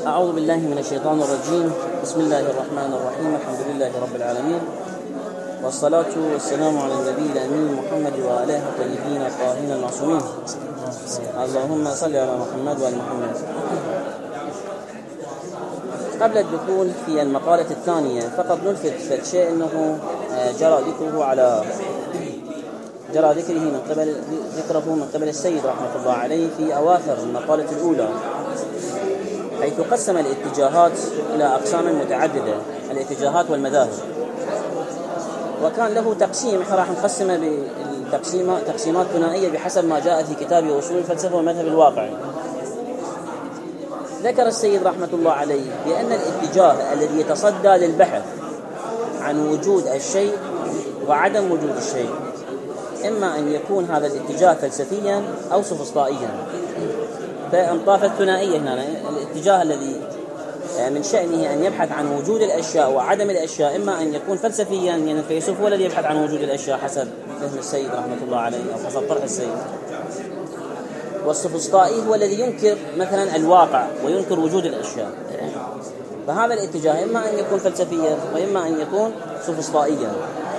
أعوذ بالله من الشيطان الرجيم. بسم الله الرحمن الرحيم. الحمد لله رب العالمين، والصلاة والسلام على النبي الأمين محمد وآله الطيبين الطاهرين المعصومين. اللهم صل على محمد وآل محمد. قبل الدخول في المقالة الثانية فقط نلفت شيء أنه جرى ذكره من قبل السيد رحمة الله عليه في أواخر المقالة الأولى، حيث قسم الاتجاهات إلى أقسام متعددة، الاتجاهات والمذاهب، وكان له تقسيم. احنا راح نقسمه تقسيمات ثنائية بحسب ما جاء في كتاب أصول الفلسفة والمذهب الواقعي. ذكر السيد رحمة الله عليه بأن الاتجاه الذي يتصدى للبحث عن وجود الشيء وعدم وجود الشيء إما أن يكون هذا الاتجاه فلسفيا أو سوفسطائيا. فانطاف الثنائية هنا، الاتجاه الذي من شأنه أن يبحث عن وجود الأشياء وعدم الأشياء إما أن يكون فلسفيا، يعني الفيلسوف هو الذي يبحث عن وجود الأشياء حسب فهم السيد رحمة الله عليه أو حسب طرح السيد، والسوفسطائي هو الذي ينكر مثلا الواقع وينكر وجود الأشياء. فهذا الاتجاه إما أن يكون فلسفيا وإما أن يكون سوفسطائيا.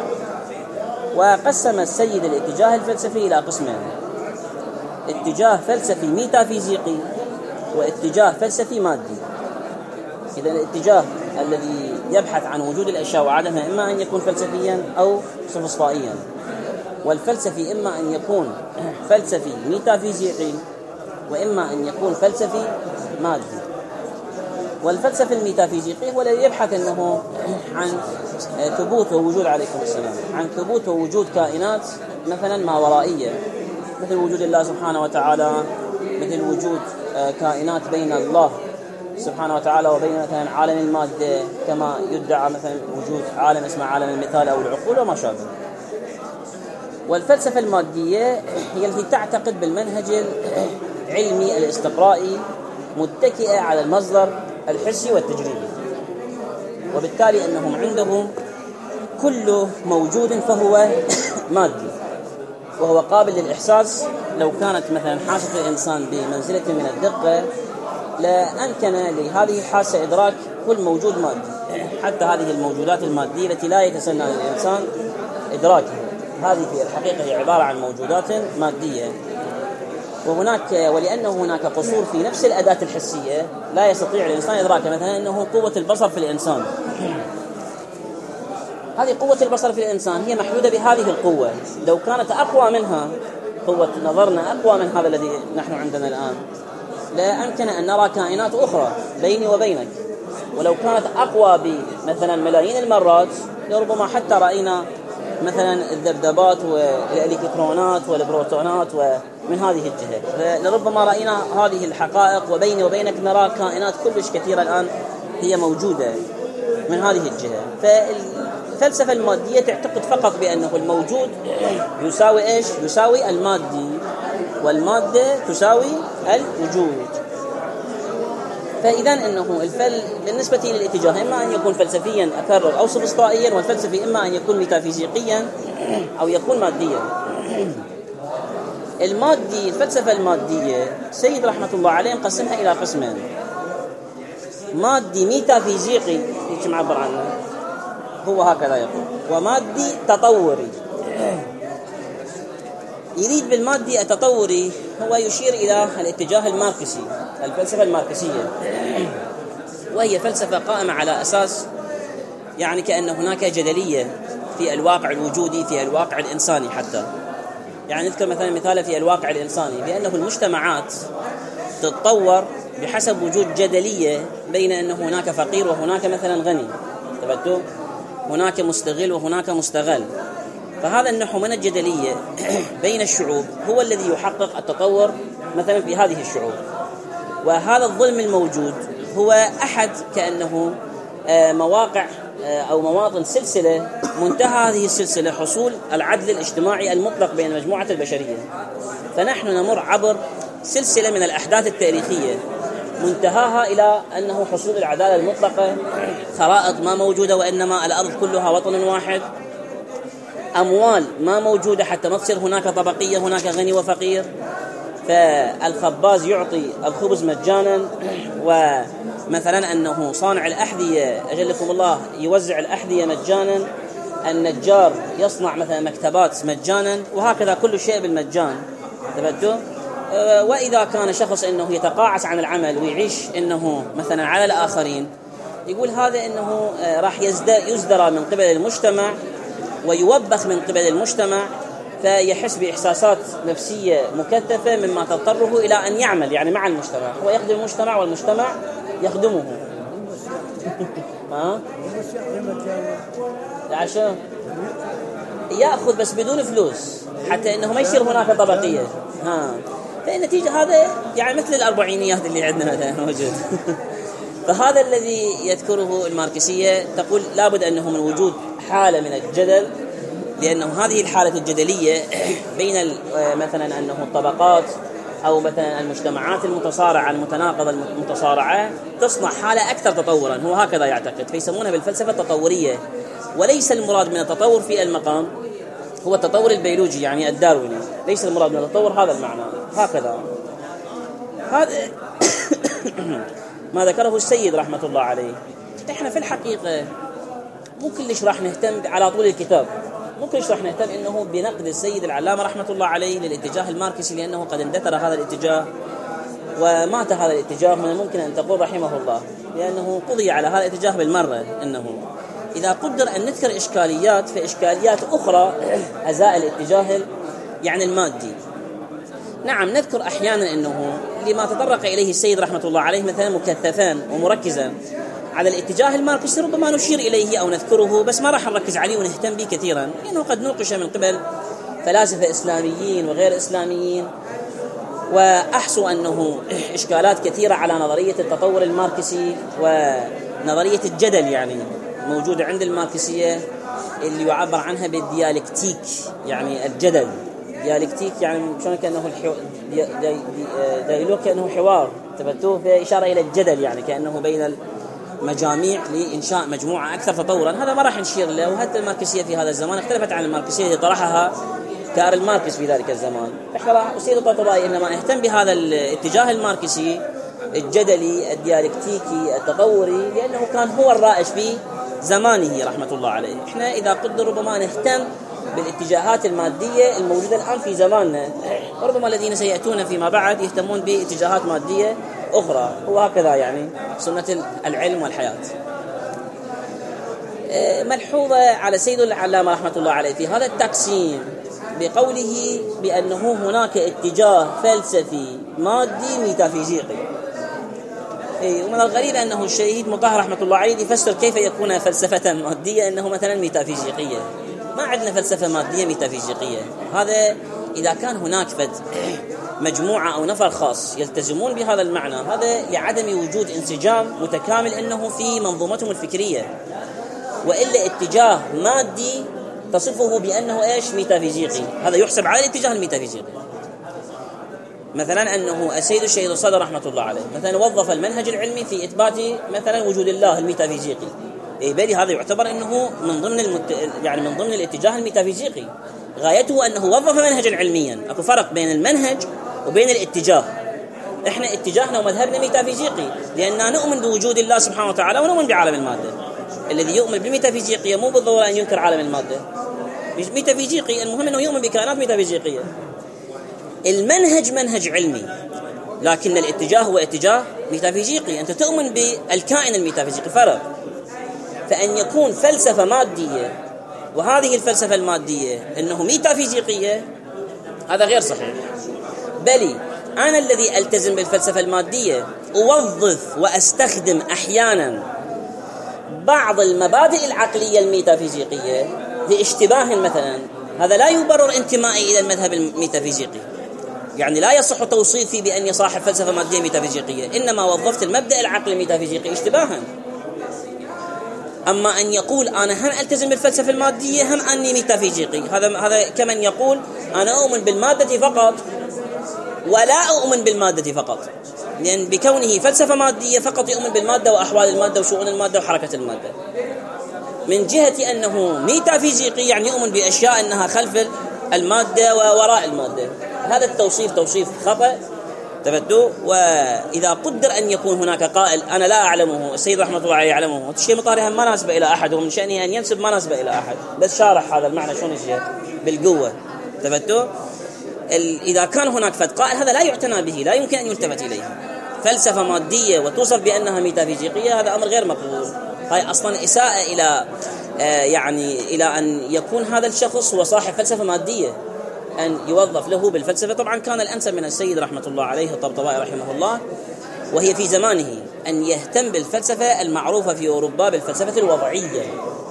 وقسم السيد الاتجاه الفلسفي إلى قسمين: اتجاه فلسفي ميتافيزيقي واتجاه فلسفي مادي. إذا الاتجاه الذي يبحث عن وجود الأشياء وعدمها إما أن يكون فلسفيا أو سوفسطائيا، والفلسفي إما أن يكون فلسفي ميتافيزيقي وإما أن يكون فلسفي مادي. والفلسفي الميتافيزيقي هو الذي يبحث أنه عن ثبوت ووجود، عليكم السلام، عن ثبوت ووجود كائنات مثلا ما ورائية، مثل وجود الله سبحانه وتعالى، مثل وجود كائنات بين الله سبحانه وتعالى وبين مثلا عالم المادة، كما يدعى مثلا وجود عالم اسمه عالم المثال أو العقول وما شابه. والفلسفة المادية هي التي تعتقد بالمنهج العلمي الاستقرائي متكئة على المصدر الحسي والتجريبي، وبالتالي أنهم عندهم كل موجود فهو مادي وهو قابل للإحساس. لو كانت مثلا حاسة الإنسان بمنزلة من الدقة لأمكن لهذه الحاسة إدراك كل موجود مادي، حتى هذه الموجودات المادية التي لا يتسنى للإنسان إدراكها، هذه في الحقيقة هي عبارة عن موجودات مادية. ولأنه هناك قصور في نفس الأداة الحسية لا يستطيع الإنسان إدراكها، مثلا أنه قوة البصر في الإنسان، هذه قوة البصر في الإنسان هي محدودة بهذه القوة. لو كانت أقوى منها، قوة نظرنا أقوى من هذا الذي نحن عندنا الآن، لا أمكن أن نرى كائنات أخرى بيني وبينك. ولو كانت أقوى بمثلا ملايين المرات لربما حتى رأينا مثلا الذبذبات والإلكترونات والبروتونات ومن هذه الجهة، لربما رأينا هذه الحقائق وبيني وبينك نرى كائنات كلش كثيرة الآن هي موجودة من هذه الجهة. فالفلسفة المادية تعتقد فقط بأنه الموجود يساوي إيش؟ يساوي المادي، والمادة تساوي الوجود. فإذا أنه بالنسبة للاتجاه إما أن يكون فلسفيا أكرر أو سوفسطائيا، والفلسفي إما أن يكون ميتافيزيقيا أو يكون ماديا. الفلسفة المادية سيد رحمة الله عليه قسمها إلى قسمين: مادي ميتافيزيقي هيك معبر عنه، هو هكذا يقول، ومادي تطوري. يريد بالمادي التطوري هو يشير إلى الاتجاه الماركسي، الفلسفة الماركسية، وهي فلسفة قائمة على أساس يعني كأن هناك جدلية في الواقع الوجودي، في الواقع الإنساني حتى. يعني نذكر مثلا في الواقع الإنساني بأنه المجتمعات تتطور بحسب وجود جدلية بين أنه هناك فقير وهناك مثلا غني، تبدو هناك مستغل وهناك مستغل. فهذا النحو من الجدلية بين الشعوب هو الذي يحقق التطور مثلا في هذه الشعوب. وهذا الظلم الموجود هو أحد كأنه مواقع أو مواطن سلسلة، منتهى هذه السلسلة حصول العدل الاجتماعي المطلق بين مجموعة البشرية. فنحن نمر عبر سلسلة من الأحداث التاريخية منتهاها إلى أنه حصول العدالة المطلقة، خرائط ما موجودة وإنما الأرض كلها وطن واحد، أموال ما موجودة حتى ما تصير هناك طبقية، هناك غني وفقير، فالخباز يعطي الخبز مجانا مثلا أنه صانع الأحذية أجلكم الله يوزع الأحذية مجانا، النجار يصنع مثلا مكتبات مجانا، وهكذا كل شيء بالمجان. تبدو. وإذا كان شخص أنه يتقاعس عن العمل ويعيش أنه مثلا على الآخرين، يقول هذا أنه راح يزدرى من قبل المجتمع ويوبخ من قبل المجتمع، فيحس بإحساسات نفسية مكثفة مما تضطره إلى أن يعمل يعني مع المجتمع. هو يخدم المجتمع والمجتمع يخدمه. عشان يأخذ بس بدون فلوس حتى إنه ما يصير هناك طبقية. فالنتيجة هذا يعني مثل الأربعينيات اللي عندنا مثلا موجود. فهذا الذي يذكره الماركسية، تقول لابد أنه من وجود حالة من الجدل، لأنه هذه الحالة الجدلية بين مثلا أنه الطبقات أو مثلا المجتمعات المتصارعة المتناقضة المتصارعة تصنع حالة أكثر تطورا. هو هكذا يعتقد، فيسمونها بالفلسفة التطورية. وليس المراد من التطور في المقام هو التطور البيولوجي يعني الدارويني، ليس المراد من التطور هذا المعنى. هكذا هذا ما ذكره السيد رحمة الله عليه. احنا في الحقيقة مو كلش راح نهتم على طول الكتاب، مو كلش راح نهتم انه بنقد السيد العلامة رحمة الله عليه للاتجاه الماركسي، لانه قد اندثر هذا الاتجاه ومات هذا الاتجاه. من الممكن ان تقول رحمه الله، لانه قضي على هذا الاتجاه بالمرة. انه اذا قدر ان نذكر اشكاليات فاشكاليات اخرى ازاء الاتجاه يعني المادي. نعم نذكر احيانا انه لما تطرق اليه السيد رحمة الله عليه مثلا مكثفا ومركزا على الاتجاه الماركسي ربما نشير إليه أو نذكره، بس ما راح نركز عليه ونهتم به كثيرا، لأنه قد نوقش من قبل فلاسفة إسلاميين وغير إسلاميين، وأحسوا أنه إشكالات كثيرة على نظرية التطور الماركسي ونظرية الجدل يعني موجودة عند الماركسية اللي يعبر عنها بالديالكتيك. يعني الجدل ديالكتيك يعني شلون كأنه دايلوج كأنه حوار، تبتوه في إشارة إلى الجدل يعني كأنه بين مجاميع لإنشاء مجموعة أكثر تطورا. هذا ما راح نشير له. وحتى الماركسية في هذا الزمان اختلفت عن الماركسية اللي طرحها كارل ماركس في ذلك الزمان. احنا راح أسير الطبائي إنما نهتم بهذا الاتجاه الماركسي الجدلي الديالكتيكي التطوري، لأنه كان هو الرائج في زمانه رحمة الله عليه. احنا إذا قدر ربما نهتم بالاتجاهات المادية الموجودة الآن في زماننا، وربما الذين سيأتون فيما بعد يهتمون باتجاهات مادية أخرى. هو هكذا يعني سنة العلم والحياة. ملحوظة على سيد العلامة رحمة الله عليه في هذا التقسيم بقوله بأنه هناك اتجاه فلسفي مادي ميتافيزيقي. ومن الغريب أنه الشهيد مطهر رحمة الله عليه يفسر كيف يكون فلسفة مادية أنه مثلا ميتافيزيقية. ما عندنا فلسفة مادية ميتافيزيقية. هذا إذا كان هناك مجموعة أو نفر خاص يلتزمون بهذا المعنى، هذا لعدم وجود انسجام متكامل إنه في منظومتهم الفكرية، وإلا اتجاه مادي تصفه بأنه إيش ميتافيزيقي، هذا يحسب على الاتجاه الميتافيزيقي. مثلا أنه السيد الشهيد الصدر رحمة الله عليه مثلا وظف المنهج العلمي في إثبات مثلا وجود الله الميتافيزيقي، بالي هذا يعتبر أنه من ضمن الاتجاه الميتافيزيقي. غايته أنه وظف منهجا علميا. أكو فرق بين المنهج وبين الاتجاه. إحنا اتجاهنا ومذهبنا ميتافيزيقي لأننا نؤمن بوجود الله سبحانه وتعالى ونؤمن بعالم المادة. الذي يؤمن بالميتافيزيقية مو بالضرورة أن ينكر عالم المادة، ميتافيزيقي المهم أنه يؤمن بكائنات ميتافيزيقية. المنهج منهج علمي لكن الاتجاه هو اتجاه ميتافيزيقي. أنت تؤمن بالكائن الميتافيزيقي، فرق. فأن يكون فلسفة مادية وهذه الفلسفة المادية أنه ميتافيزيقية هذا غير صحيح. بل أنا الذي ألتزم بالفلسفة المادية أوظف وأستخدم أحيانا بعض المبادئ العقلية الميتافيزيقية لاشتباه مثلا، هذا لا يبرر انتمائي إلى المذهب الميتافيزيقي. يعني لا يصح توصيفي بأني صاحب فلسفة مادية ميتافيزيقية، إنما وظفت المبدأ العقلي الميتافيزيقي اشتباها. أما أن يقول أنا هم ألتزم بالفلسفة المادية هم أني ميتافيزيقي، هذا كمن يقول أنا أؤمن بالمادة فقط ولا أؤمن بالمادة فقط، لأن بكونه فلسفة مادية فقط يؤمن بالمادة وأحوال المادة وشؤون المادة وحركة المادة. من جهة أنه ميتافيزيقي يعني يؤمن بأشياء أنها خلف المادة ووراء المادة. هذا التوصيف توصيف خطأ تبدو. وإذا قدر أن يكون هناك قائل أنا لا أعلمه، السيد رحمة الله عليه يعلمه، الشيء مطارها ما ناسب إلى أحد، ومن شأنه أن ينسب ما ناسب إلى أحد، بس شارح هذا المعنى شلون يصير بالقوة. تبدو إذا كان هناك فد قائل هذا لا يعتنى به، لا يمكن أن يلتفت إليه. فلسفة مادية وتوصف بأنها ميتافيزيقية هذا أمر غير مقبول. هاي أصلا إساءة إلى يعني إلى أن يكون هذا الشخص هو صاحب فلسفة مادية، أن يوظف له بالفلسفة. طبعا كان الأنسب من السيد رحمة الله عليه الطبطبائي رحمه الله وهي في زمانه أن يهتم بالفلسفة المعروفة في أوروبا بالفلسفة الوضعية،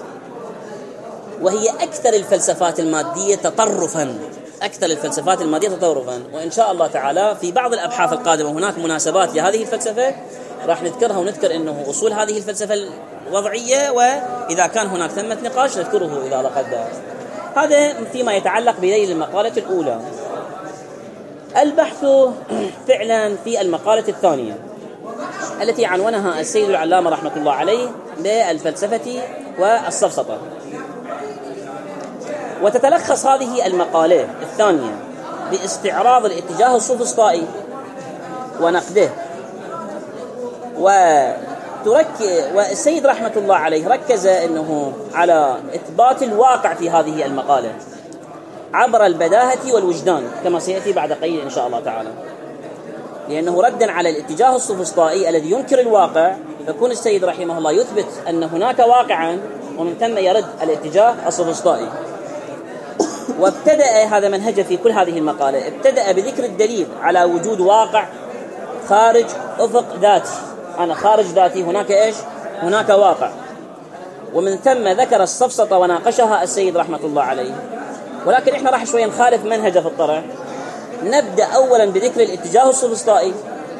وهي أكثر الفلسفات المادية تطرفا، أكثر الفلسفات المادية تطرفا. وإن شاء الله تعالى في بعض الأبحاث القادمة هناك مناسبات لهذه الفلسفة راح نذكرها، ونذكر أنه أصول هذه الفلسفة الوضعية، وإذا كان هناك ثمة نقاش نذكره إذا لقد. هذا فيما يتعلق بذيل المقالة الأولى. البحث فعلا في المقالة الثانية التي عنونها السيد العلامة رحمة الله عليه بالفلسفة والسفسطة. وتتلخص هذه المقالة الثانية باستعراض الاتجاه السوفسطائي ونقده. والسيد رحمة الله عليه ركز أنه على إثبات الواقع في هذه المقالة عبر البداهة والوجدان كما سيأتي بعد قليل إن شاء الله تعالى، لأنه ردا على الاتجاه السوفسطائي الذي ينكر الواقع، فكون السيد رحمه الله يثبت أن هناك واقعا ومن ثم يرد الاتجاه السوفسطائي. وابتدأ هذا منهجه في كل هذه المقالة، ابتدأ بذكر الدليل على وجود واقع خارج أفق ذاتي. أنا خارج ذاتي، هناك إيش؟ هناك واقع. ومن ثم ذكر السفسطة وناقشها السيد رحمة الله عليه. ولكن إحنا راح شوية نخالف منهجه في الطرح. نبدأ أولا بذكر الاتجاه السفسطائي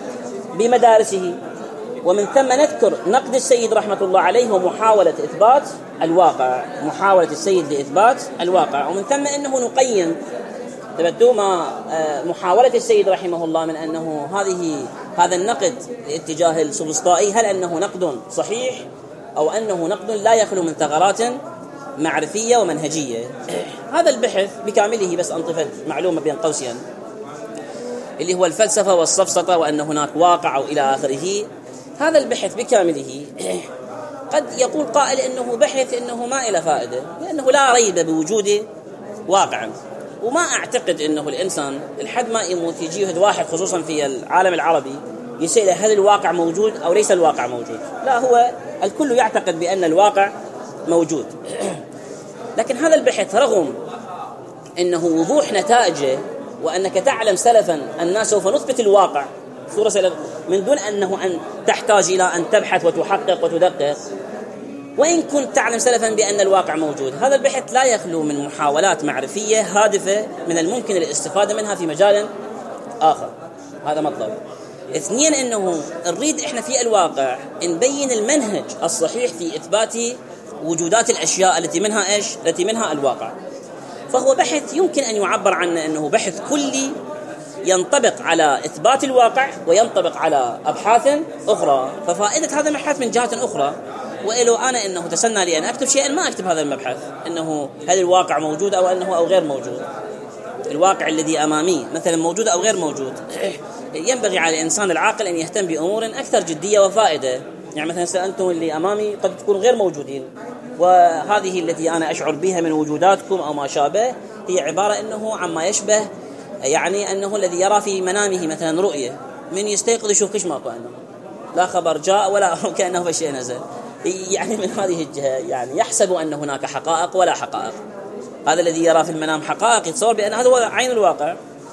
بمدارسه، ومن ثم نذكر نقد السيد رحمة الله عليه ومحاولة إثبات الواقع، محاولة السيد لإثبات الواقع. ومن ثم أنه نقيم تبدو ما محاولة السيد رحمه الله من أنه هذا النقد الاتجاه السفسطائي هل أنه نقد صحيح أو أنه نقد لا يخلو من ثغرات معرفية ومنهجية. هذا البحث بكامله، بس أنطفت معلومة بين قوسين، اللي هو الفلسفة والسفسطة وأن هناك واقع أو إلى آخره. هذا البحث بكامله قد يقول قائل إنه بحث إنه ما إلى فائدة، لأنه لا ريب بوجود واقع. وما أعتقد إنه الإنسان لحد ما يموت يجي واحد خصوصا في العالم العربي يسأل هل الواقع موجود أو ليس الواقع موجود. لا، هو الكل يعتقد بأن الواقع موجود. لكن هذا البحث رغم إنه وضوح نتائجه وأنك تعلم سلفا أننا سوف نثبت الواقع صورة سلف من دون أن تحتاج إلى أن تبحث وتحقق وتدقق، وإن كنت تعلم سلفا بأن الواقع موجود، هذا البحث لا يخلو من محاولات معرفية هادفة من الممكن الاستفادة منها في مجال آخر. هذا مطلب. اثنين، أنه نريد إحنا في الواقع نبين المنهج الصحيح في إثبات وجودات الأشياء التي منها إيش؟ التي منها الواقع. فهو بحث يمكن أن يعبر عنه أنه بحث كلي ينطبق على إثبات الواقع وينطبق على أبحاث أخرى. ففائدة هذا المبحث من جهة أخرى، وإلو أنا إنه تسنى لي أن أكتب شيئا ما أكتب هذا المبحث إنه هل الواقع موجود أو أنه أو غير موجود. الواقع الذي أمامي مثلا موجود أو غير موجود. ينبغي على الإنسان العاقل أن يهتم بأمور أكثر جدية وفائدة. يعني مثلا أنتم اللي أمامي قد تكونوا غير موجودين، وهذه التي أنا أشعر بها من وجوداتكم أو ما شابه هي عبارة أنه عما يشبه، يعني أنه الذي يرى في منامه مثلا رؤية، من يستيقظ يشوف كش ماكو، أنه لا خبر جاء ولا كأنه في شيء نزل. يعني من هذه الجهة يعني يحسب أن هناك حقائق ولا حقائق. هذا الذي يرى في المنام حقائق يتصور بأن هذا هو عين الواقع،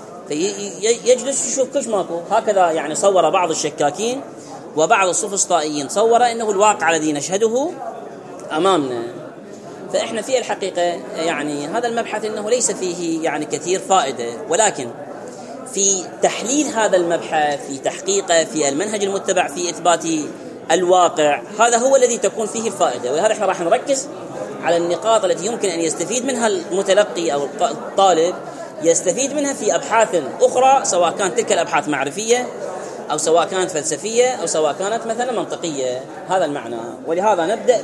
فيجلس يشوف كش ماكو. هكذا يعني صور بعض الشكاكين وبعض السفسطائيين صور أنه الواقع الذي نشهده أمامنا. فإحنا في الحقيقة يعني هذا المبحث أنه ليس فيه يعني كثير فائدة، ولكن في تحليل هذا المبحث، في تحقيقه، في المنهج المتبع في إثبات الواقع، هذا هو الذي تكون فيه الفائدة. ولهذا احنا راح نركز على النقاط التي يمكن أن يستفيد منها المتلقي أو الطالب، يستفيد منها في أبحاث أخرى، سواء كانت تلك الأبحاث معرفية أو سواء كانت فلسفية أو سواء كانت مثلا منطقية. هذا المعنى. ولهذا نبدأ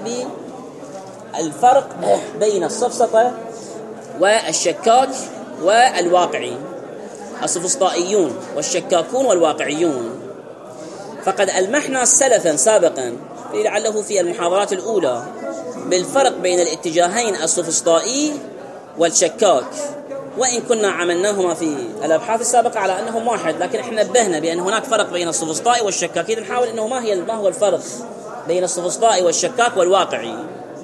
بالفرق بين السفسطة والشكاك والواقعي. السوفسطائيون والشكاكون والواقعيون. فقد ألمحنا سلفا سابقا لعله في المحاضرات الأولى بالفرق بين الاتجاهين السوفسطائي والشكاك، وإن كنا عملناهما في الأبحاث السابقة على أنهم واحد، لكن إحنا نبهنا بأن هناك فرق بين السوفسطائي والشكاكي. نحاول أنه ما هو الفرق بين السوفسطائي والشكاك والواقعي.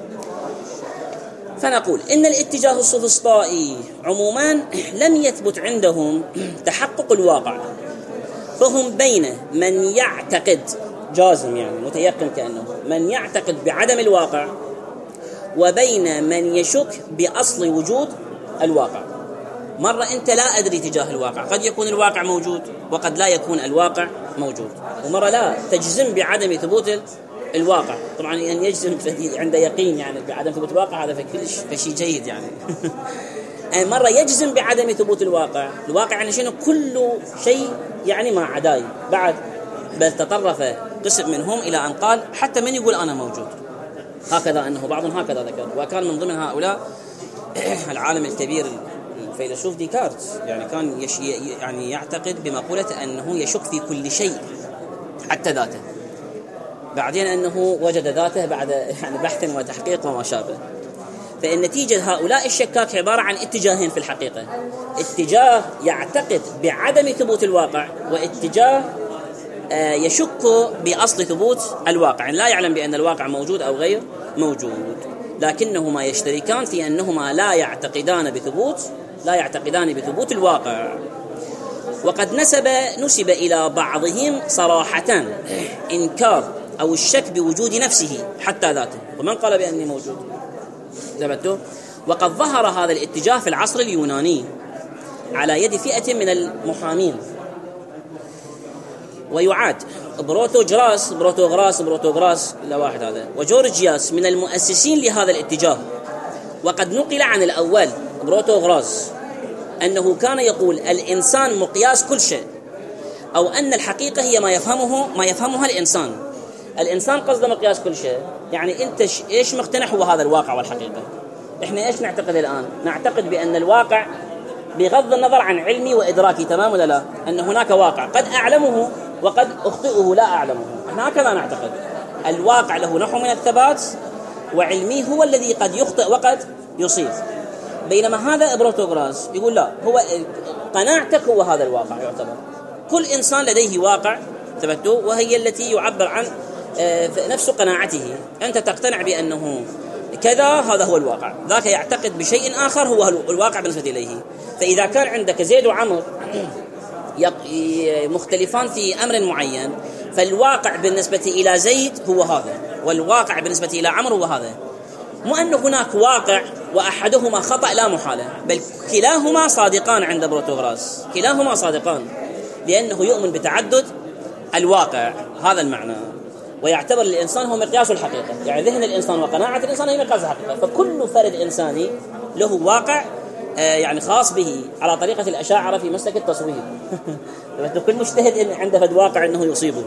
فنقول إن الاتجاه السوفسطائي عموما لم يثبت عندهم تحقق الواقع، فهم بين من يعتقد جازم يعني متيقن كأنه من يعتقد بعدم الواقع، وبين من يشك بأصل وجود الواقع. مرة أنت لا أدري تجاه الواقع، قد يكون الواقع موجود وقد لا يكون الواقع موجود، ومرة لا تجزم بعدم ثبوت الواقع. طبعا أن يجزم عند يقين يعني بعدم ثبوت الواقع هذا فشي جيد يعني. مرة يجزم بعدم ثبوت الواقع يعني شنو؟ كل شيء يعني ما عداي بعد، بل تطرف قسم منهم إلى أن قال حتى من يقول أنا موجود. هكذا أنه بعضهم هكذا ذكر، وكان من ضمن هؤلاء العالم الكبير الفيلسوف ديكارت، يعني كان يعني يعتقد بمقولة أنه يشك في كل شيء حتى ذاته، بعدين أنه وجد ذاته بعد يعني بحث وتحقيق وما شابه. فالنتيجة هؤلاء الشكاك عبارة عن اتجاهين في الحقيقة، اتجاه يعتقد بعدم ثبوت الواقع، واتجاه يشك بأصل ثبوت الواقع، يعني لا يعلم بأن الواقع موجود أو غير موجود، لكنهما يشتركان في أنهما لا يعتقدان بثبوت الواقع. وقد نسب إلى بعضهم صراحة إنكار أو الشك بوجود نفسه حتى ذاته، ومن قال بأنه موجود ثبته. وقد ظهر هذا الاتجاه في العصر اليوناني على يد فئة من المحامين، ويعاد بروتوغراس لا واحد هذا وجورجياس من المؤسسين لهذا الاتجاه. وقد نقل عن الأول بروتوغراس أنه كان يقول الإنسان مقياس كل شيء، أو أن الحقيقة هي ما يفهمها الإنسان قصده مقياس كل شيء. يعني أنت إيش مقتنع هو هذا الواقع والحقيقة. إحنا إيش نعتقد الآن؟ نعتقد بأن الواقع بغض النظر عن علمي وإدراكي، تمام ولا لا؟ أن هناك واقع قد أعلمه وقد أخطئه لا أعلمه. إحنا هكذا نعتقد الواقع له نحو من الثبات، وعلمي هو الذي قد يخطئ وقد يصيب. بينما هذا بروتوغراس يقول لا، هو قناعتك هو هذا الواقع يعتبر. كل إنسان لديه واقع ثبته، وهي التي يعبر عن نفس قناعته. أنت تقتنع بأنه كذا، هذا هو الواقع، ذاك يعتقد بشيء آخر هو الواقع بالنسبة إليه. فإذا كان عندك زيد وعمر مختلفان في أمر معين، فالواقع بالنسبة إلى زيد هو هذا، والواقع بالنسبة إلى عمر هو هذا. مو أن هناك واقع وأحدهما خطأ لا محالة، بل كلاهما صادقان عند بروتوغراس، كلاهما صادقان، لأنه يؤمن بتعدد الواقع، هذا المعنى. ويعتبر الإنسان هو مقياس الحقيقة، يعني ذهن الإنسان وقناعة الإنسان هي مقياس الحقيقة. فكل فرد إنساني له واقع يعني خاص به، على طريقة الأشاعرة في مسلك التصوير. كل مجتهد عنده فد واقع أنه يصيبه.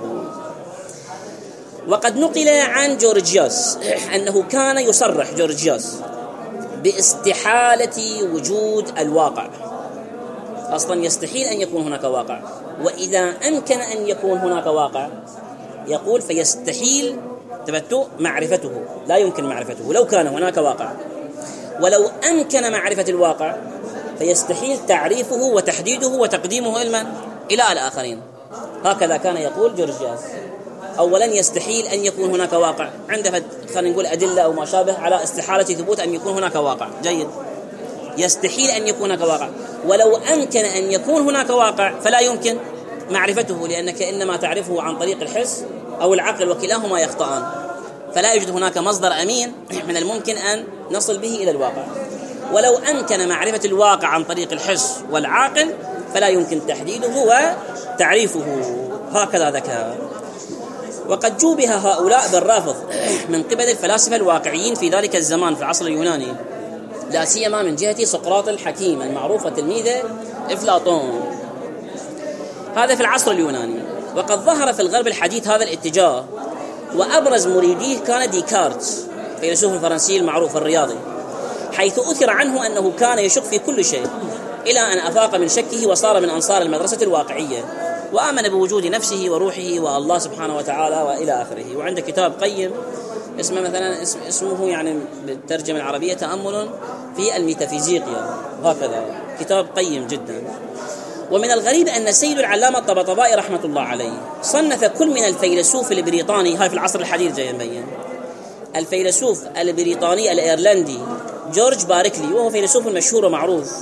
وقد نقل عن جورجياس أنه كان يصرح جورجياس باستحالة وجود الواقع، أصلا يستحيل أن يكون هناك واقع، وإذا أمكن أن يكون هناك واقع يقول فيستحيل معرفته، لا يمكن معرفته لو كان هناك واقع. ولو أمكن معرفة الواقع فيستحيل تعريفه وتحديده وتقديمه إلى الآخرين. هكذا كان يقول جورجياس. أولا يستحيل أن يكون هناك واقع، عنده خلينا نقول أدلة أو ما شابه على استحالة ثبوت أن يكون هناك واقع، جيد. يستحيل أن يكون هناك واقع، ولو أمكن أن يكون هناك واقع فلا يمكن معرفته، لأنك إنما تعرفه عن طريق الحس أو العقل، وكلاهما يخطئان، فلا يوجد هناك مصدر أمين من الممكن أن نصل به إلى الواقع. ولو أمكن معرفة الواقع عن طريق الحس والعقل فلا يمكن تحديده وتعريفه. هكذا ذكر. وقد جوبه هؤلاء بالرافض من قبل الفلاسفة الواقعيين في ذلك الزمان في العصر اليوناني، لا سيما من جهة سقراط الحكيم المعروف تلميذه أفلاطون. هذا في العصر اليوناني. وقد ظهر في الغرب الحديث هذا الاتجاه، وأبرز مريديه كان ديكارت، فيلسوف الفرنسي المعروف الرياضي، حيث أثر عنه أنه كان يشك في كل شيء، إلى أن أفاق من شكه وصار من أنصار المدرسة الواقعية، وآمن بوجود نفسه وروحه والله سبحانه وتعالى وإلى آخره. وعنده كتاب قيم اسمه مثلا اسمه يعني بالترجمة العربية تأمل في الميتافيزيقيا، هكذا كتاب قيم جدا. ومن الغريب أن السيد العلامة الطبطبائي رحمة الله عليه صنف كل من الفيلسوف البريطاني، هاي في العصر الحديث جاي مبين، الفيلسوف البريطاني الإيرلندي جورج باركلي، وهو فيلسوف مشهور ومعروف،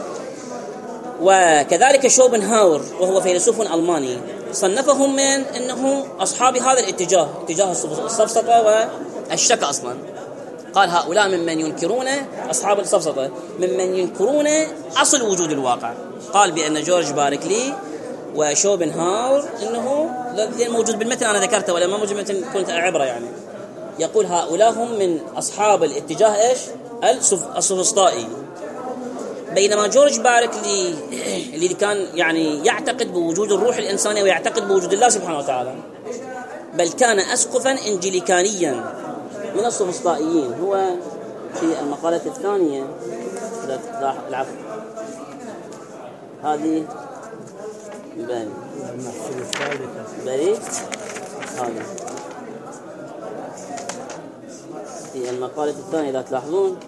وكذلك شوبنهاور وهو فيلسوف ألماني، صنفهم من أنه أصحاب هذا الاتجاه، اتجاه السفسطة والشك. أصلا قال هؤلاء ممن ينكرون، أصحاب السفسطة ممن ينكرون أصل وجود الواقع. قال بأن جورج باركلي وشوبنهاور أنه موجود بالمتن أنا ذكرته ولا ما موجود بالمتن كنت عبرة يعني، يقول هؤلاء هم من أصحاب الاتجاه إيش السفسطائي. بينما جورج باركلي اللي كان يعني يعتقد بوجود الروح الإنسانية ويعتقد بوجود الله سبحانه وتعالى، بل كان أسقفا إنجليكانيا من السفسطائيين. هو في المقالة الثانية العفو هذه بني هذه في المقالة الثانية إذا تلاحظون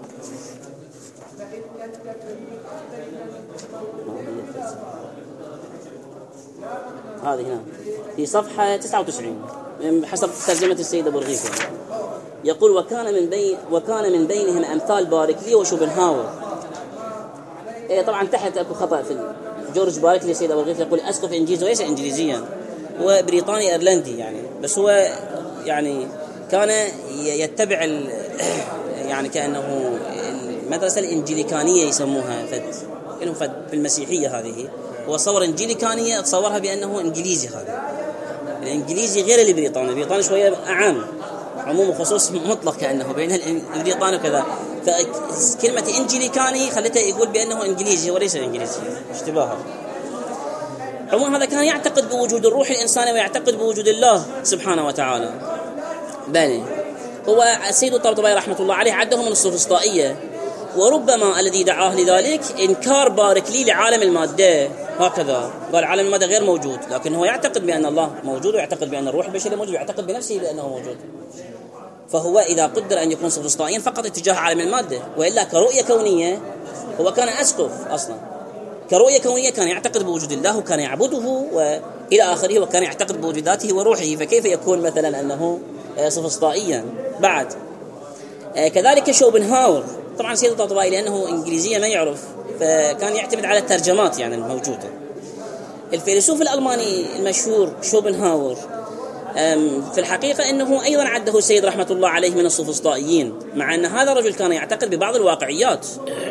هذه هنا في صفحة 99 حسب ترجمة السيد أبو رغيف، يقول وكان من بينهم أمثال باركلي وشوبنهاور. طبعا تحت أكو خطأ في جورج باركلي السيد أبو رغيف يقول أسقف إنجليزي وليس إنجليزيا، هو بريطاني إيرلندي يعني، بس هو يعني كان يتبع يعني كأنه المدرسة الإنجليكانية يسموها في المسيحية. هذه هو صور إنجليكانية تصورها بأنه إنجليزي. هذا الإنجليزي غير البريطاني، البريطاني شوية أعام، عموم وخصوص مطلق كأنه بين البريطاني وكذا، فكلمة إنجليكاني خلته يقول بأنه إنجليزي وليس إنجليزي، اشتباهه. عموما هذا كان يعتقد بوجود الروح الإنساني ويعتقد بوجود الله سبحانه وتعالى. بني هو السيد الطبطبائي رحمة الله عليه عدهم من السفسطائية، وربما الذي دعاه لذلك إنكار باركلي لعالم المادة. هكذا قال عالم المادة غير موجود، لكن هو يعتقد بأن الله موجود ويعتقد بأن الروح البشري موجود ويعتقد بنفسه بأنه موجود. فهو إذا قدر أن يكون سفسطائيا فقط اتجاه عالم المادة، وإلا كرؤية كونية هو كان أسقف أصلا. كرؤية كونية كان يعتقد بوجود الله وكان يعبده وإلى آخره، وكان يعتقد بوجود ذاته وروحه، فكيف يكون مثلا أنه سفسطائيا بعد؟ كذلك شوبنهاور، طبعا سيد الطبطبائي لأنه إنجليزية ما يعرف فكان يعتمد على الترجمات يعني الموجودة. الفيلسوف الألماني المشهور شوبنهاور في الحقيقة أنه أيضا عده السيد رحمة الله عليه من السفسطائيين، مع أن هذا الرجل كان يعتقد ببعض الواقعيات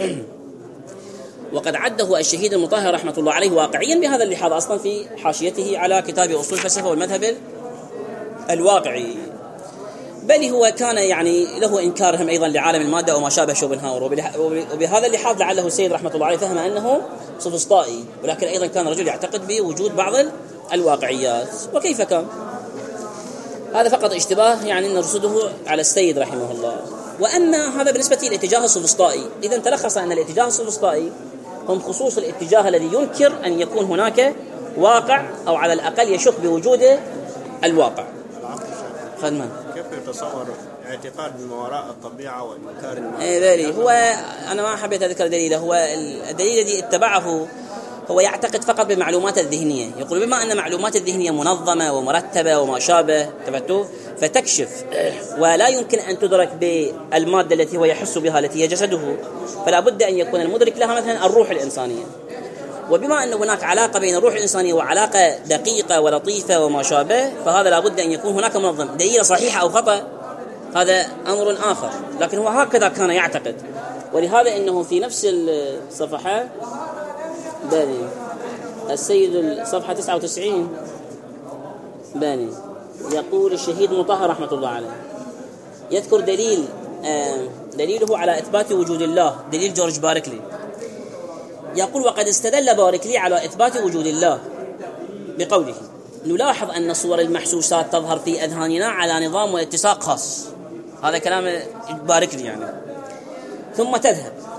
وقد عده الشهيد المطهر رحمة الله عليه واقعيا بهذا اللحاظ أصلا في حاشيته على كتاب أصول الفلسفة والمذهب الواقعي. بل هو كان يعني له إنكارهم أيضا لعالم المادة وما شابه شوبنهاور، وبهذا اللحاظ لعله السيد رحمة الله عليه فهم أنه سفسطائي، ولكن أيضا كان رجل يعتقد بوجود بعض الواقعيات. وكيف كان هذا فقط اشتباه يعني نرصده على السيد رحمه الله. وأما هذا بالنسبة للاتجاه السفسطائي، إذن تلخص أن الاتجاه السفسطائي هم خصوص الاتجاه الذي ينكر أن يكون هناك واقع أو على الأقل يشك بوجود الواقع. خدمة كيف يتصور اعتقاد ما وراء الطبيعة وإنكار ذلك؟ هو أنا ما حبيت أذكر دليله، هو الدليل الذي اتبعه هو يعتقد فقط بالمعلومات الذهنية، يقول بما أن معلومات الذهنية منظمة ومرتبة وما شابه فتكشف ولا يمكن أن تدرك بالمادة التي هو يحس بها التي هي جسده، فلا بد أن يكون المدرك لها مثلا الروح الإنسانية. وبما أن هناك علاقة بين الروح الإنسانية وعلاقة دقيقة ولطيفة وما شابه، فهذا لا بد أن يكون هناك منظم. دليل صحيح أو خطأ هذا أمر آخر، لكن هو هكذا كان يعتقد. ولهذا إنه في نفس الصفحة باني السيد صفحة 99 باني يقول الشهيد مطهر رحمة الله عليه يذكر دليله على إثبات وجود الله، دليل جورج باركلي. يقول وقد استدل باركلي على إثبات وجود الله بقوله نلاحظ أن صور المحسوسات تظهر في أذهاننا على نظام واتساق خاص، هذا كلام باركلي يعني، ثم تذهب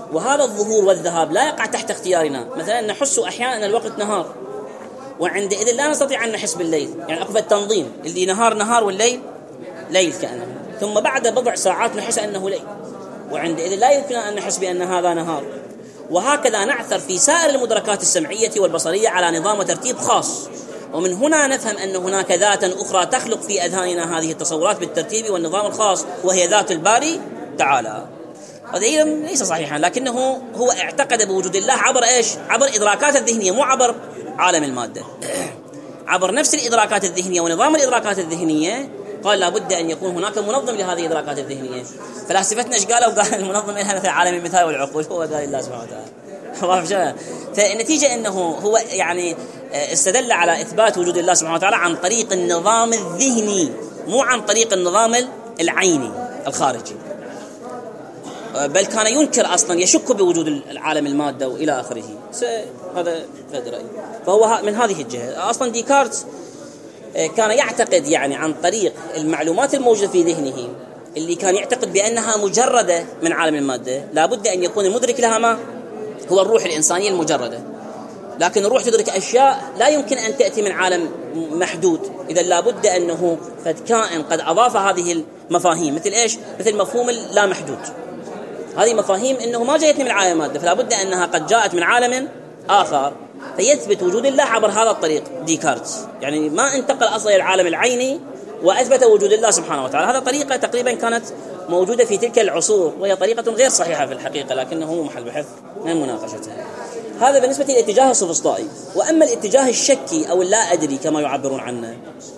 وهذا الظهور والذهاب لا يقع تحت اختيارنا. مثلا نحس أحيانا أن الوقت نهار، وعندئذ لا نستطيع أن نحس بالليل، يعني أقف التنظيم اللي نهار والليل ليل كأنه، ثم بعد بضع ساعات نحس أنه ليل، وعندئذ لا يمكن أن نحس بأن هذا نهار. وهكذا نعثر في سائر المدركات السمعية والبصرية على نظام وترتيب خاص، ومن هنا نفهم أن هناك ذات أخرى تخلق في أذهاننا هذه التصورات بالترتيب والنظام الخاص، وهي ذات الباري تعالى. هذا ليس صحيحا، لكنه هو اعتقد بوجود الله عبر إيش؟ عبر إدراكات الذهنية، مو عبر عالم المادة. عبر نفس الإدراكات الذهنية ونظام الإدراكات الذهنية قال لابد أن يكون هناك منظم لهذه الإدراكات الذهنية. فلاسفتنا إيش قالوا؟ قال المنظم لها مثل عالم المثال والعقول، هو قال الله سبحانه وتعالى. فالنتيجة أنه هو يعني استدل على إثبات وجود الله سبحانه وتعالى عن طريق النظام الذهني، مو عن طريق النظام العيني الخارجي، بل كان ينكر أصلا، يشك بوجود العالم المادة وإلى آخره. هذا رأي. فهو من هذه الجهة أصلا ديكارت كان يعتقد يعني عن طريق المعلومات الموجودة في ذهنه، اللي كان يعتقد بأنها مجردة من عالم المادة، لابد أن يكون المدرك لها ما هو الروح الإنسانية المجردة. لكن الروح تدرك أشياء لا يمكن أن تأتي من عالم محدود، إذا لابد أنه قد كائن قد أضاف هذه المفاهيم، مثل إيش؟ مثل مفهوم اللا محدود. هذه مفاهيم أنه ما جاءت من عالم المادة، فلا بد أنها قد جاءت من عالم آخر، فيثبت وجود الله عبر هذا الطريق ديكارت. يعني ما انتقل أصلا العالم العيني وأثبت وجود الله سبحانه وتعالى. هذا طريقة تقريبا كانت موجودة في تلك العصور، وهي طريقة غير صحيحة في الحقيقة، لكنه محل بحث من مناقشتها. هذا بالنسبة للاتجاه السوفسطائي. وأما الاتجاه الشكي أو اللا أدري كما يعبرون عنه،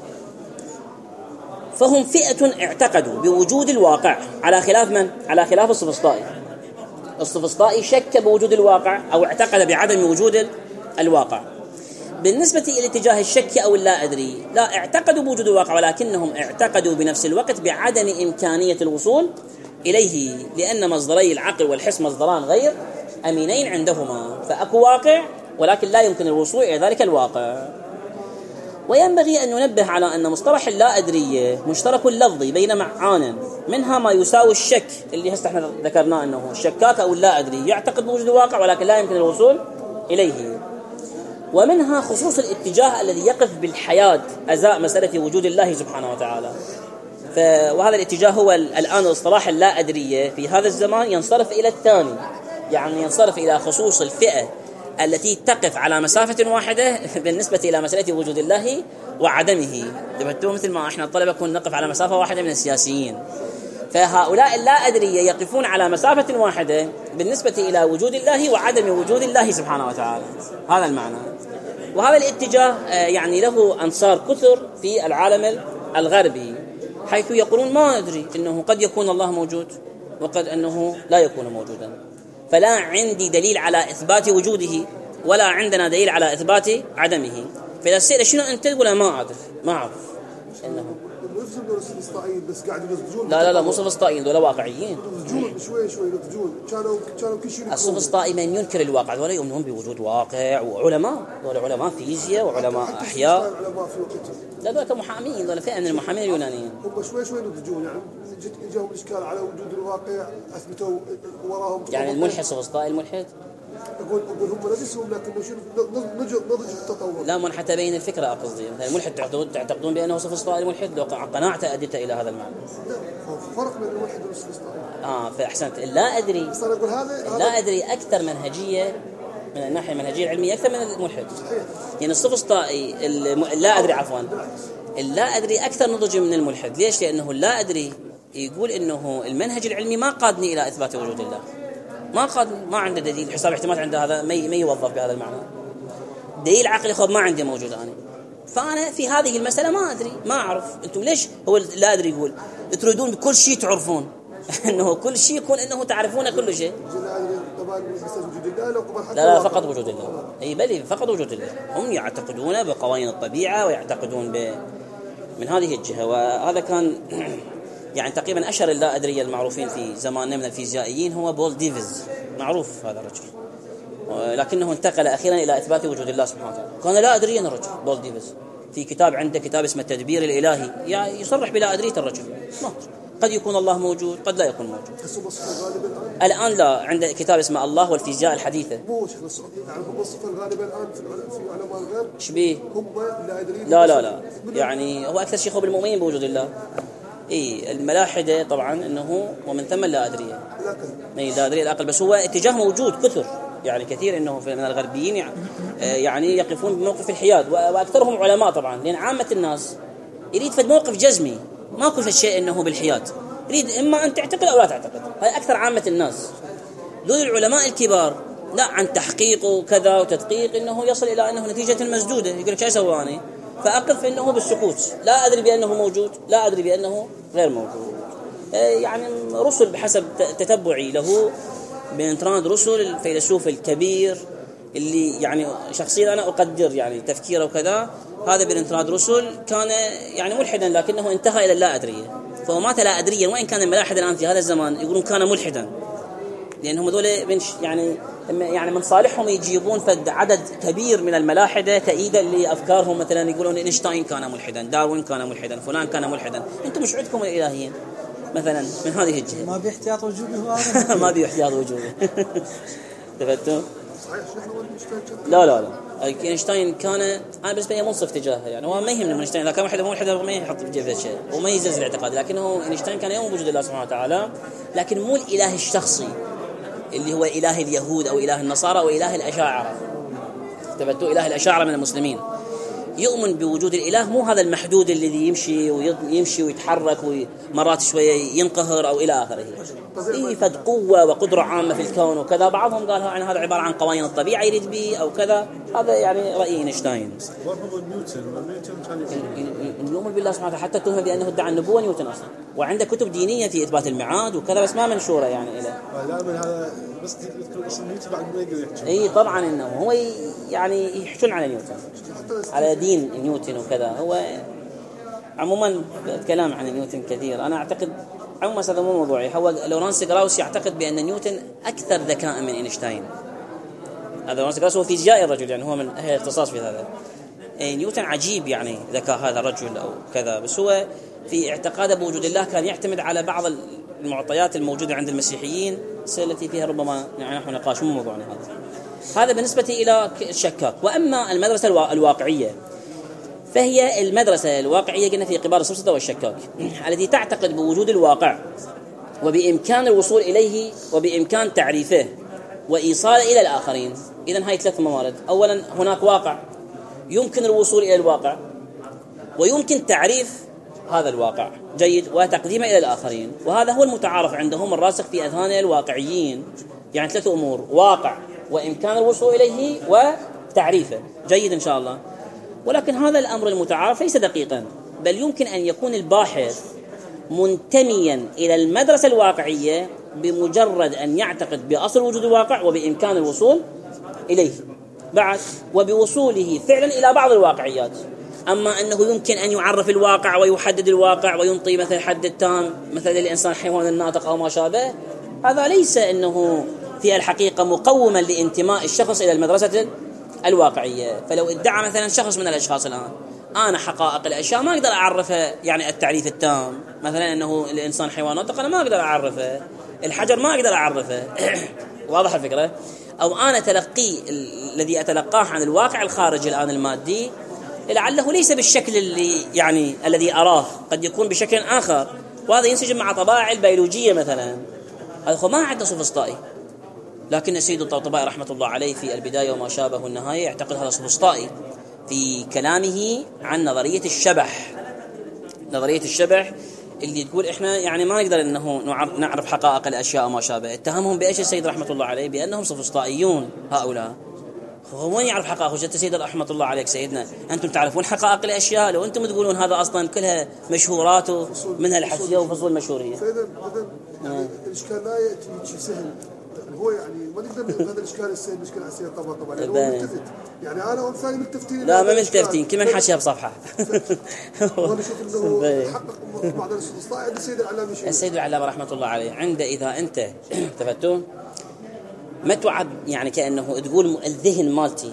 فهم فئة اعتقدوا بوجود الواقع على خلاف من؟ على خلاف السوفسطائي. السوفسطائي شك بوجود الواقع أو اعتقد بعدم وجود الواقع. بالنسبة إلى الاتجاه الشكي أو اللا أدري، لا اعتقدوا بوجود الواقع، ولكنهم اعتقدوا بنفس الوقت بعدم إمكانية الوصول إليه، لأن مصدري العقل والحس مصدران غير أمينين عندهما، فأكو واقع ولكن لا يمكن الوصول إلى ذلك الواقع. وينبغي أن ننبه على أن مصطلح اللا أدرية مشترك لفظي بين معان، منها ما يساوي الشك اللي هسه احنا ذكرناه، أنه الشكاك أو اللا أدري يعتقد بوجود الواقع ولكن لا يمكن الوصول إليه. ومنها خصوص الاتجاه الذي يقف بالحياة أزاء مسألة وجود الله سبحانه وتعالى. وهذا الاتجاه هو الآن اصطلاح اللا أدرية في هذا الزمان ينصرف إلى الثاني، يعني ينصرف إلى خصوص الفئة التي تقف على مسافة واحدة بالنسبة إلى مسألة وجود الله وعدمه. مثل ما احنا الطلبة كنا نقف على مسافة واحدة من السياسيين، فهؤلاء اللا أدرية يقفون على مسافة واحدة بالنسبة إلى وجود الله وعدم وجود الله سبحانه وتعالى. هذا المعنى. وهذا الاتجاه يعني له أنصار كثر في العالم الغربي، حيث يقولون ما ندري أنه قد يكون الله موجود وقد أنه لا يكون موجودا، فلا عندي دليل على إثبات وجوده ولا عندنا دليل على إثبات عدمه. فإذا سئل شنو أنت تقول ما أعرف إنه بس قاعد ينضجون. لا مو سوفسطائيين، دول واقعيين. ينضجون شوي ينضجون. كانوا كل شيء. السوفسطائي من ينكر الواقع، دول يؤمنون بوجود واقع، وعلماء، دول علماء فيزياء وعلماء أحياء. لا دول كمحامين، دول فئة من المحامين اليونانيين. هم شوي ينضجون، يعني جاهم الإشكال على وجود الواقع، أثبتوا وراهم. يعني الملحد السوفسطائي الملحد. أقول هم نفسهم، لكن نضج التطور. لا من حتى بين الفكرة قصدي، مثلا الملحد تعتقدون بأنه سوفسطائي الملحد، لو قناعت أديت إلى هذا المعنى. لا فرق بين الملحد والسوفسطائي. فأحسنت. لا أدري. لا أدري أكثر منهجية من الناحية المنهجية العلمية أكثر من الملحد. يعني السوفسطائي لا أدري اللا أدري أكثر نضج من الملحد. ليش؟ لأنه اللا أدري يقول إنه المنهج العلمي ما قادني إلى إثبات وجود الله، ما قادني، ما عنده دليل حساب احتمال عنده هذا ما يوظف بهذا المعنى. دليل عقلي خب ما عندي موجود أنا، فأنا في هذه المسألة ما أدري، ما أعرف. أنتم ليش هو لا أدري يقول تريدون بكل شيء تعرفون أنه كل شيء يكون أنه تعرفون كل شيء. لا فقط وجود الله. أي بل فقط وجود الله. هم يعتقدون بقوانين الطبيعة ويعتقدون من هذه الجهة. وهذا كان يعني تقريبا أشهر اللا أدرية المعروفين في زماننا من الفيزيائيين هو بول ديفيز، معروف هذا الرجل، لكنه انتقل أخيرا إلى إثبات وجود الله سبحانه وتعالى. كان لا أدريا الرجل بول ديفيز، في كتاب عنده كتاب اسمه التدبير الإلهي يصرح بلا أدرية الرجل، قد يكون الله موجود قد لا يكون موجود. تحسوا بالصفة الغالبة الآن؟ الآن لا، عند كتاب اسمه الله والفيزياء الحديثة. مو شيخنا السؤال، يعني هم الصفة الغالبة الآن في علماء الغيب؟ شبيه؟ هم لا يدرين. لا يعني هو أكثر شيء بالمؤمنين بوجود الله. الملاحدة طبعا إنه ومن ثم لا أدري. لا أدري الأقل، بس هو اتجاه موجود كثر، يعني كثير إنه من الغربيين يعني يقفون بموقف الحياد، وأكثرهم علماء طبعا، لأن عامة الناس يريد فد موقف جزمي، ما كل شيء إنه بالحياد، يريد إما أن تعتقد أو لا تعتقد. هاي أكثر عامة الناس. ذول العلماء الكبار لا، عن تحقيق وكذا وتدقيق إنه يصل إلى أنه نتيجة مسدودة. يقول لك شو أسواني؟ فأقف إنه بالسكوت، لا أدري بأنه موجود لا أدري بأنه غير موجود. يعني رسل بحسب تتبعي له بنتراند رسل، الفيلسوف الكبير اللي يعني شخصيا أنا أقدر يعني تفكيره وكذا، هذا بنتراند رسل كان يعني ملحدا لكنه انتهى إلى اللا أدرية، فهو مات لا أدريا. وإن كان الملاحد الآن في هذا الزمان يقولون كان ملحدا، لأنهم هذول يعني من صالحهم يجيبون فد عدد كبير من الملاحدة تأييدا لأفكارهم. مثلا يقولون إينشتاين كان ملحدا، داروين كان ملحدا، فلان كان ملحدا. أنتم مش عندكم الإلهيين مثلا من هذه الجهة. ما بيحتياط وجوده هذا. ما بيحتياط وجوده. تفتوا؟ لا إينشتاين كان أنا بالنسبة لي منصف تجاهه، يعني هو ما يهمني من إينشتاين، إذا كان واحد ملحد ما يحط في جيبه شيء وما يزلزل الاعتقاد، لكنه إينشتاين كان يؤمن بوجود الله سبحانه وتعالى، لكن مو الإله الشخصي اللي هو إله اليهود أو إله النصارى أو إله الأشاعرة. تفتوا؟ إله الأشاعرة من المسلمين يؤمن بوجود الإله، مو هذا المحدود الذي يمشي ويتحرك ومرات شوية ينقهر أو إلى آخره. فد قوة وقدرة عامة في الكون وكذا. بعضهم قال يعني هذا عبارة عن قوانين الطبيعة يريد به أو كذا. هذا يعني رأي إينشتاين. نؤمن بالله سبحانه وتعالى، حتى تهم بأنه ادعى النبوة نيوتن أصلا، وعنده كتب دينية في إثبات الميعاد وكذا، بس ما منشورة يعني إلى. لا من هذا بس يذكر اسم نيوتن بعد ما يقدر يحكي. طبعا إنه هو يعني يحشون على نيوتن، على دين نيوتن وكذا. هو عموما الكلام عن نيوتن كثير. أنا أعتقد عموما هذا مو موضوعي. هو لورانس غراوس يعتقد بأن نيوتن أكثر ذكاء من إينشتاين. هذا لورانس غراوس هو فيزيائي الرجل، يعني هو من أهل الاختصاص في هذا. نيوتن عجيب يعني ذكاء هذا الرجل أو كذا، بس هو في اعتقاده بوجود الله كان يعتمد على بعض المعطيات الموجودة عند المسيحيين التي فيها ربما يعني نحن نقاش مو موضوعنا هذا بالنسبة إلى الشكاك. وأما المدرسة الواقعية فهي المدرسة الواقعية قلنا في قبار السفسطة والشكاك، التي تعتقد بوجود الواقع وبإمكان الوصول إليه وبإمكان تعريفه وإيصاله إلى الآخرين. إذن هاي 3 موارد. أولا هناك واقع يمكن الوصول إلى الواقع، ويمكن تعريف هذا الواقع جيد وتقديمه إلى الآخرين. وهذا هو المتعارف عندهم الراسخ في أذهان الواقعيين، يعني 3 أمور: واقع وإمكان الوصول إليه وتعريفه. جيد إن شاء الله. ولكن هذا الأمر المتعارف ليس دقيقا، بل يمكن أن يكون الباحث منتميا إلى المدرسة الواقعية بمجرد أن يعتقد بأصل وجود الواقع وبإمكان الوصول إليه بعد، وبوصوله فعلا إلى بعض الواقعيات. أما أنه يمكن أن يعرف الواقع ويحدد الواقع وينطي مثل حد التام مثل الإنسان حيوان الناطق أو ما شابه، هذا ليس أنه في الحقيقة مقوما لانتماء الشخص إلى المدرسة الواقعية. فلو ادعى مثلا شخص من الأشخاص الآن أنا حقائق الأشياء ما أقدر أعرفها يعني التعريف التام، مثلا أنه الإنسان حيوان ناطق أنا ما أقدر أعرفه، الحجر ما أقدر أعرفه واضح الفكرة؟ أو أنا تلقي الذي أتلقاه عن الواقع الخارجي الآن المادي لعله ليس بالشكل اللي يعني الذي أراه، قد يكون بشكل آخر، وهذا ينسجم مع طبائع البيولوجية مثلا. هذا ما عنده سوفسطائي، لكن السيد الطبطبائي رحمة الله عليه في البداية وما شابه النهاية يعتقد هذا سوفسطائي في كلامه عن نظرية الشبح. نظرية الشبح اللي تقول إحنا يعني ما نقدر إنه نعرف حقائق الأشياء وما شابه. اتهمهم بإيش السيد رحمة الله عليه؟ بأنهم سوفسطائيون هؤلاء. هو وين يعرف حقائق؟ وجدت سيد رحمة الله عليك سيدنا أنتم تعرفون حقائق الأشياء، لو أنتم تقولون هذا أصلا كلها مشهورات منها الحسية وفصول مشهورية. سيدنا يعني الإشكال لا يأتي سهل، هو يعني ما نقدر هذا الإشكال السهل مشكلة حسية طبعا يعني هو ملتفت، يعني أنا وأمثالي ملتفتين. لا ما ملتفتين، كل من حاشيها بصفحة. وأنا أشوف إنه حقق بعض السلطات عند السيد العلامي. السيد العلامة رحمة الله عليه عنده إذا أنت تفتون ما توعد يعني كأنه تقول الذهن مالتي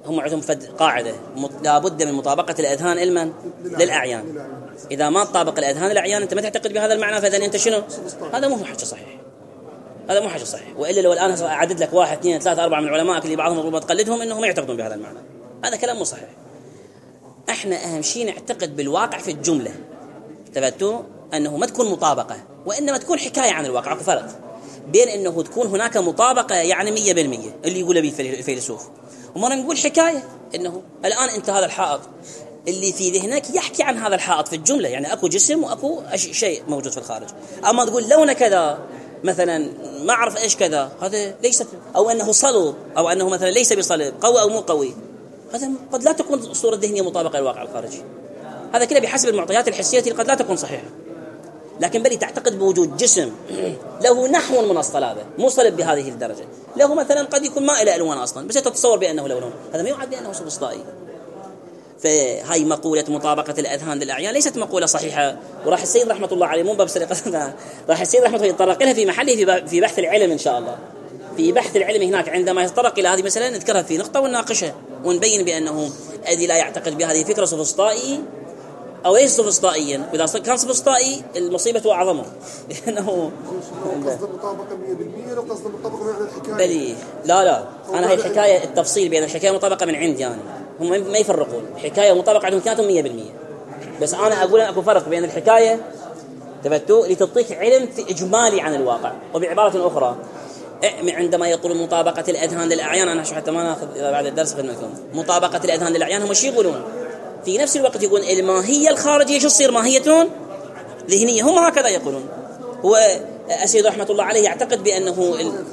هم عندهم قاعدة لابد من مطابقة الأذهان علما للأعيان. إذا ما تطابق الأذهان الأعيان أنت ما تعتقد بهذا المعنى، فإذا أنت شنو؟ هذا مو حاجة صحيح، هذا مو حاجة صحيح. وإلا لو الآن أعدد لك 1 2 3 4 من العلماء اللي بعضهم ربما تقلدهم إنهم ما يعتقدون بهذا المعنى، هذا كلام مو صحيح. احنا أهم شيء نعتقد بالواقع في الجملة، تبتو أنه ما تكون مطابقة وإنما تكون حكاية عن الواقع. اكو فرق بين أنه تكون هناك مطابقة يعني 100% اللي يقوله به الفيلسوف، ومرة نقول حكاية أنه الآن أنت هذا الحائط اللي في ذهنك يحكي عن هذا الحائط في الجملة، يعني أكو جسم وأكو شيء موجود في الخارج. أما تقول لونه كذا مثلا ما أعرف إيش كذا، هذا ليست، أو أنه صلب، أو أنه مثلا ليس بصلب، قوي أو مو قوي، هذا قد لا تكون الصورة الذهنية مطابقة للواقع الخارجي. هذا كله بحسب المعطيات الحسية اللي قد لا تكون صحيحة. لكن بل تعتقد بوجود جسم له نحو من الصلابة، مو صلب بهذه الدرجة، له مثلا قد يكون ما إلى ألوان أصلا بس تتصور بأنه له لون، هذا ما يعد بأنه سوفسطائي. فهاي مقولة مطابقة الأذهان للأعيان ليست مقولة صحيحة، وراح السيد رحمة الله عليه مو باب سرقة، راح السيد رحمة الله يتطرق لها في محله في بحث العلم إن شاء الله. في بحث العلم هناك عندما يتطرق إلى هذه المسألة نذكرها في نقطة ونناقشها ونبين بأنه الذي لا يعتقد بهذه فكرة سوفسطائي أو ليس سوفسطائيا، وإذا كان سوفسطائي المصيبة أعظمه، لأنه قصد المطابقة 100% وقصد المطابقة من الحكاية. بلي لا أنا هاي الحكاية التفصيل بين الحكاية مطابقة من عندي يعني، هم ما يفرقون حكاية ومطابقة عندهم كانتهم 100%. بس أنا أقول أكو فرق بين الحكاية تبتو لتعطيك علم في إجمالي عن الواقع. وبعبارة أخرى عندما يقولون مطابقة الأذهان للأعيان، أنا حتى ما ناخذ بعد الدرس خدمتكم، مطابقة الأذهان للأعيان هم شو يقولون؟ في نفس الوقت يقول الماهية الخارجية شو تصير ماهية ذهنية، هم هكذا يقولون. هو السيد رحمة الله عليه يعتقد بأنه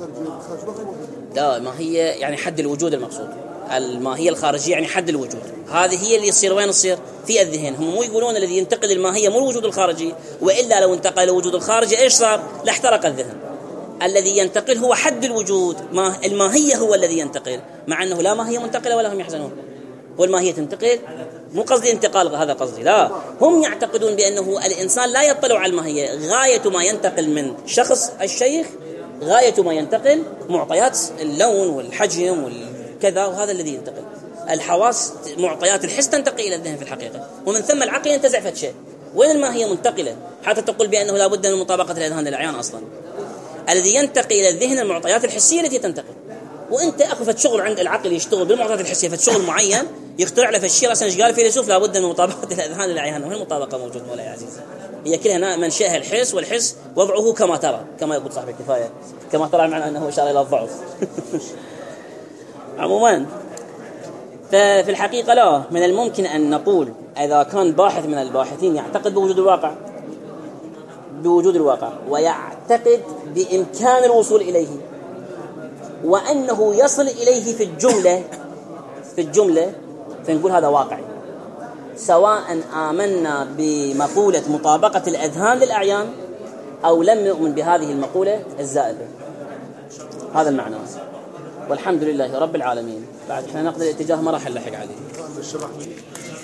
لا ماهية يعني حد الوجود المقصود، الماهية الخارجية يعني حد الوجود، هذه هي اللي يصير وين تصير في الذهن. هم مو يقولون الذي ينتقل الماهية مو الوجود الخارجي، وإلا لو انتقل الوجود الخارجي إيش صار؟ لاحترق الذهن. الذي ينتقل هو حد الوجود، الماهية هو الذي ينتقل، مع أنه لا ماهية منتقلة ولا هم يحزنون. والماهية تنتقل، مو قصدي انتقال هذا قصدي، لا، هم يعتقدون بأنه الإنسان لا يطلع على الماهية، غاية ما ينتقل من شخص الشيخ غاية ما ينتقل معطيات اللون والحجم والكذا، وهذا الذي ينتقل. الحواس معطيات الحس تنتقل إلى الذهن في الحقيقة، ومن ثم العقل ينتزع فد شيء. وين الماهية منتقلة حتى تقول بأنه لا بد من مطابقة الأذهان للأعيان أصلا. الذي ينتقل إلى الذهن المعطيات الحسية التي تنتقل، وانت اكو فد شغل عند العقل يشتغل بالمعطيات الحسيه، فد شغل معين يخترع له فشي راسا ايش قال الفيلسوف لا بد من مطابقه الاذهان للأعيان. وين المطابقه موجود مولاي عزيز؟ هي كلها منشأها الحس، والحس وضعه كما ترى، كما يقول صاحب الكفايه كما ترى، معنى انه اشار الى الضعف. عموما ففي الحقيقه لا، من الممكن ان نقول اذا كان باحث من الباحثين يعتقد بوجود الواقع ويعتقد بامكان الوصول اليه، وأنه يصل إليه في الجملة فنقول هذا واقعي، سواء آمنا بمقولة مطابقة الأذهان للأعيان أو لم نؤمن بهذه المقولة الزائدة. هذا المعنى. والحمد لله رب العالمين. بعد احنا نقضي الاتجاه ما راح نلحق عليه.